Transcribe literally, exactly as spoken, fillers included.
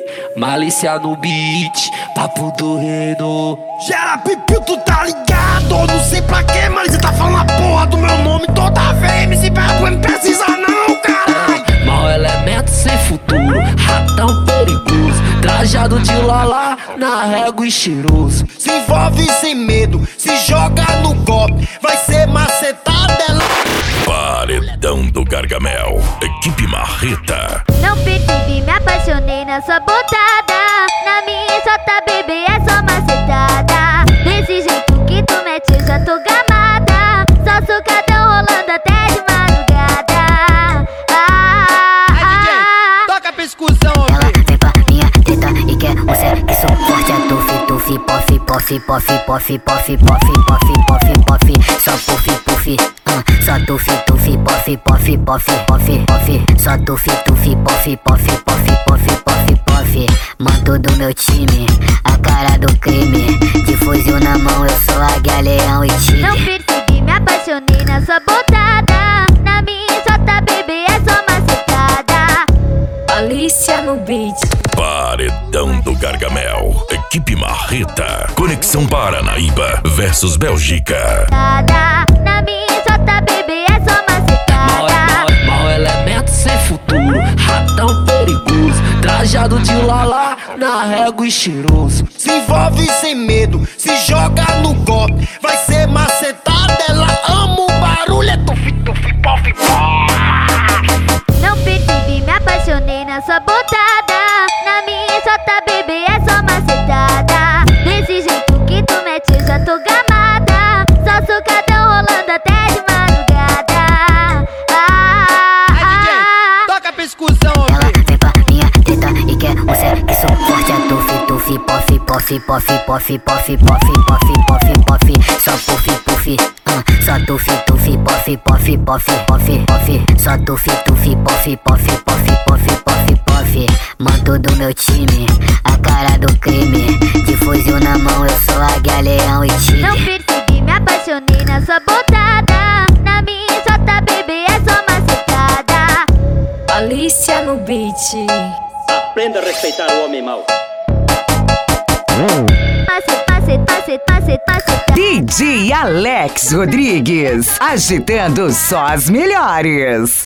Malícia no beat, papo do reino. Gera pipiu, tu tá ligado? Não sei pra que, mas você tá falando a porra do meu nome toda vez. M C Pego não precisa não, caralho. Mau elemento sem futuro, ratão perigoso, trajado de lala, na régua e cheiroso. Se envolve sem medo, se joga no golpe, vai ser macetada ela. Paredão do Gargamel, equipe Marreta. Não percebi, me apaixonei na sua botada. Na minha só tá bebê, é só macetada. Desse jeito que tu mete, eu já tô gamada. Só sucadão rolando até de madrugada. Ah, Aí, D J, toca pra excursão, ó. Ela vem pra minha teta e quer um sexo forte. É tufi, tufi, pofi, pofi, pofi, pofi, pofi, pofi, pofi, pofi, pofi. Só pufi, pufi, ah, só tufi, tufi, pofi, pofi, pofi, pofi, pofi. Só tufi, tufi, pofi, pofi, pofi, pofi, pofi, pofi. Manto do meu time, a cara do crime. De fuzil na mão, eu sou águia, leão e tigre. não percebi, me apaixonei na sua botada. Na minha só tá bebê, é só macetada. Malícia no beat. Paredão do Gargamel, equipe Marreta. Conexão Paranaíba versus Bélgica. Na minha só tá bebê, é só Mau, macetada. mau, mau elemento sem futuro, ratão perigoso, trajado de lala, na régua e cheiroso. Se envolve sem medo, se joga no golpe, vai ser macetada ela. Ama o barulho, é tufi, tufi, pofi, pofi. Não percebi, me apaixonei na sua botada. Na minha só tá bebê, é só macetada. Desse jeito que tu mete, eu já tô gamada. Só sucadão rolando até de madrugada. Ah, Aí, D J, ah, toca pra excursão, ó. Ela vem pra minha teta e quer um sexo forte. É tufi, tufi, pofi, pofi, pofi, pofi, pofi, pofi, pofi, pofi, pofi. Só pufi, pufi, ah, só tufi, tufi, pofi, pofi, pofi, pofi, pofi. Só tufi, tufi, pofi, pofi, pofi, pofi, pofi, pofi. Manto do meu time, a cara do crime. De fuzil na mão, eu sou águia, leão e não tigre. percebi, me apaixonei na sua botada. Na minha só tá bebê, é só macetada. Malícia no beat. Aprenda a respeitar o homem mau. Macet, macet, macet, macet, macet. D J Alex Rodrigues, agitando só as melhores.